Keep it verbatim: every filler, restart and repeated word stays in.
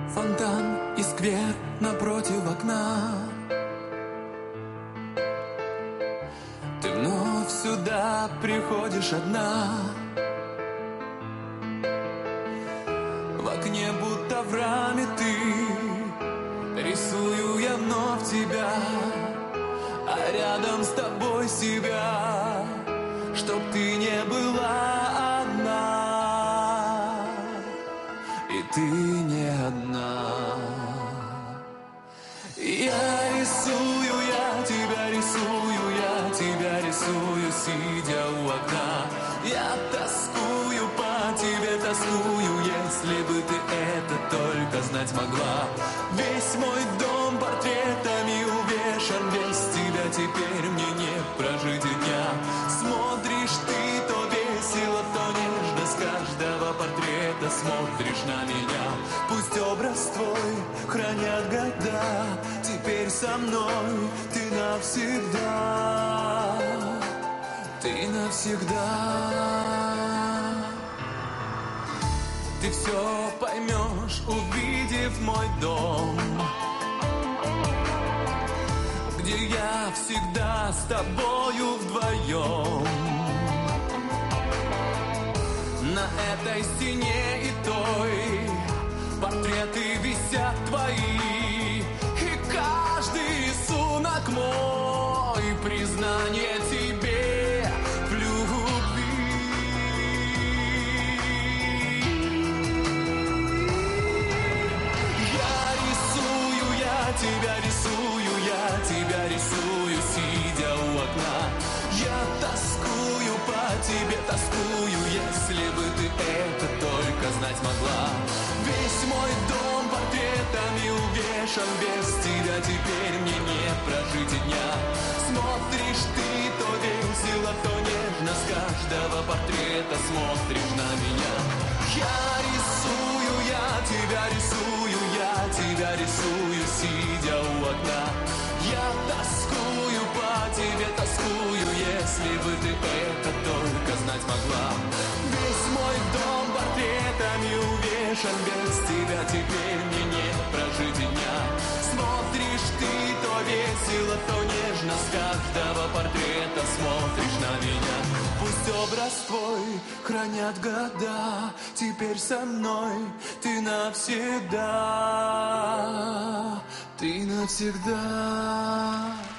Фонтан и сквер напротив окна. Ты вновь сюда приходишь одна. В окне будто в раме ты. Рисую я вновь тебя, а рядом с тобой себя, чтоб ты не была одна. И ты не одна. Я рисую, я тебя рисую, я тебя рисую, сидя у окна. Я тоскую по тебе, тоскую, если бы ты это только знать могла. Весь мой дом портретами увешан, без тебя теперь мне не прожить и дня. Смотришь ты то весело, то нежно, с каждого портрета смотришь на меня. Пусть образ твой хранят года, теперь со мной ты навсегда, ты навсегда. Ты все поймешь, увидев мой дом, где я всегда с тобою вдвоем. На этой стене и той портреты висят твои, и каждый рисунок мой признание тебе в любви. Я рисую, я тебя рисую, я тебя рисую, сидя у окна. Я тоскую по тебе, тоскую, если бы ты это только знать могла. Весь мой дом портретами увешан, без тебя теперь мне не прожить и дня. Смотришь ты то весело, то нежно, с каждого портрета смотришь на меня. Я рисую, я тебя рисую, я тебя рисую, сидя у окна. Я тоскую по тебе, тоскую, если бы ты это только знать могла. Весь мой дом портретами увешан, без тебя теперь мне не прожить и дня. Смотришь ты то весело, то нежно, с каждого портрета смотришь на меня. Пусть образ твой хранят года, теперь со мной ты навсегда, ты навсегда.